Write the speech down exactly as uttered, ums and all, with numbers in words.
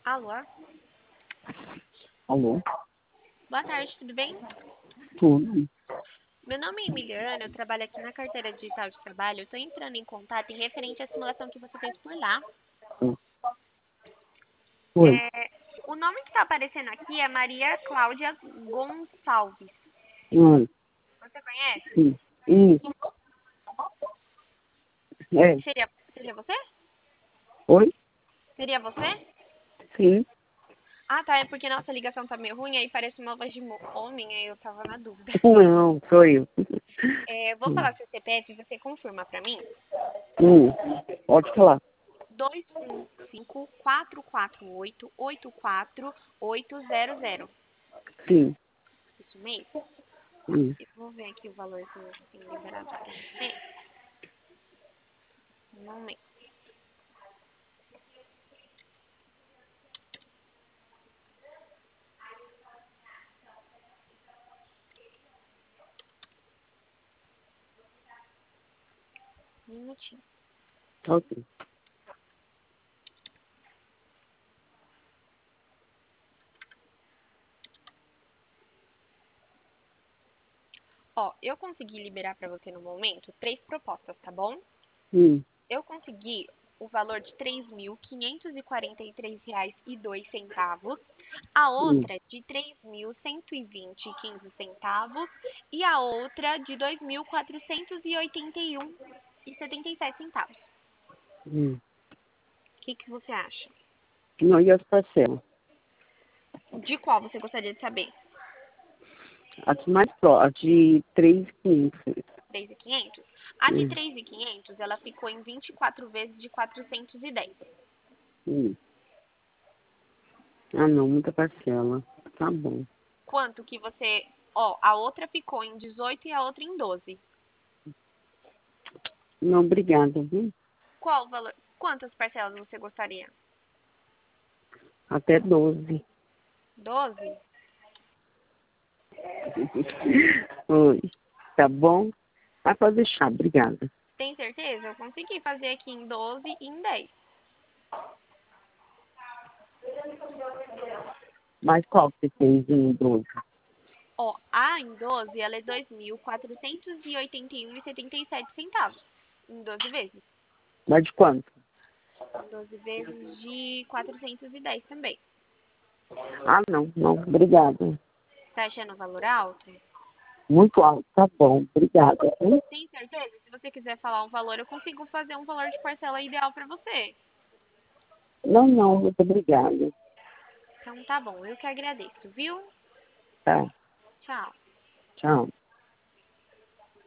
Alô? Alô? Boa tarde, tudo bem? Tudo? Meu nome é Emiliana, eu trabalho aqui na carteira digital de trabalho. Eu estou entrando em contato em referente à simulação que você fez por lá. Oi. É, o nome que está aparecendo aqui é Maria Cláudia Gonçalves. Hum, Você conhece? sim. Isso. É. Seria, seria você? Oi? Seria você? Sim. Ah, tá. É porque nossa ligação tá meio ruim, aí parece uma voz de mo- homem, aí eu tava na dúvida. Não, sou eu. É, vou Hum, falar seu C P F e você confirma pra mim. hum, pode falar. dois um cinco quatro quatro oito oito quatro oito zero zero. Sim. Isso mesmo? Hum. Eu vou ver aqui o valor que eu tenho liberado pra você. Um momento. Um minutinho. Ok. Ó, eu consegui liberar pra você no momento três propostas, tá bom? Hum, Eu consegui o valor de três mil quinhentos e quarenta e três reais e dois centavos, a hum, outra de três mil cento e vinte e quinze centavos e a outra de dois mil quatrocentos e oitenta e um e setenta e sete centavos. hum. O que que você acha? Não, e as parcelas? De qual você gostaria de saber? As mais pró, a de três mil e quinhentos. três mil e quinhentos? A de Hum, três mil e quinhentos, ela ficou em vinte e quatro vezes de quatrocentos e dez. hum. Ah, não, muita parcela. Tá bom. Quanto que você... Ó, a outra ficou em dezoito e a outra em doze. Não, obrigada, viu? Qual o valor? Quantas parcelas você gostaria? Até doze. doze? Oi. Tá bom? Ah, pode deixar, obrigada. Tem certeza? Eu consegui fazer aqui em doze e em dez. Mas qual que você fez em doze? Ó, a em doze, ela é dois mil quatrocentos e oitenta e um e setenta e sete centavos. Em doze vezes. Mas de quanto? Em doze vezes de quatrocentos e dez também. Ah, não, não, obrigada. Tá achando o valor alto? Muito alto, tá bom, obrigada. Viu? Tem certeza? Se você quiser falar um valor, eu consigo fazer um valor de parcela ideal pra você. Não, não, muito obrigada. Então tá bom, eu que agradeço, viu? Tá, Tchau. tchau.